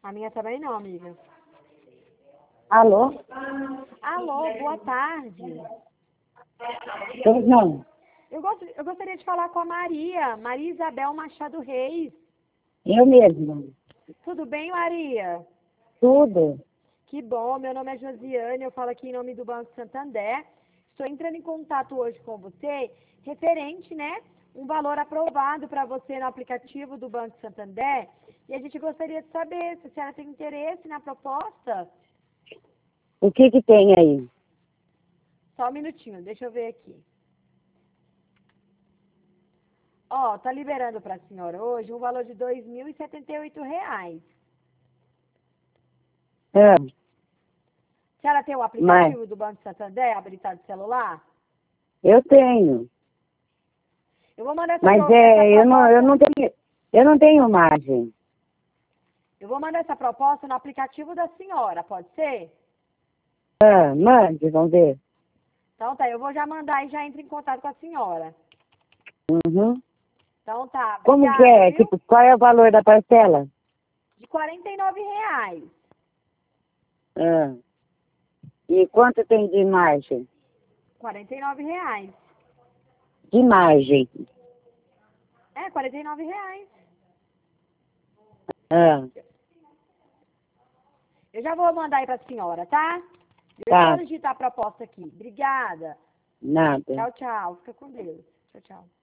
A minha também não, amiga. Alô? Alô, boa tarde. Pois não. Eu gostaria de falar com a Maria Isabel Machado Reis. Eu mesma. Tudo bem, Maria? Tudo. Que bom, meu nome é Josiane, eu falo aqui em nome do Banco Santander. Estou entrando em contato hoje com você, referente, né, um valor aprovado para você no aplicativo do Banco Santander. E a gente gostaria de saber se a senhora tem interesse na proposta. O que que tem aí? Só um minutinho, deixa eu ver aqui. Ó, tá liberando para a senhora hoje um valor de R$ 2.078. Ah, A senhora tem o aplicativo do Banco Santander habilitado no celular? eu tenho. Eu vou mandar essa Mas proposta. eu não tenho margem. Eu vou mandar essa proposta no aplicativo da senhora, pode ser? Ah, mande, vamos ver. Então tá, eu vou já mandar e já entro em contato com a senhora. Uhum. Então tá, Como que obrigada, é? viu? Tipo, qual é o valor da parcela? De R$ 49. Ah. E quanto tem de margem? R$ 49. De margem. É, R$ 49. Ah, Eu já vou mandar aí pra senhora, tá? Eu tá. vou digitar a proposta aqui. Obrigada. Nada. Tchau, tchau. Fica com Deus. Tchau, tchau.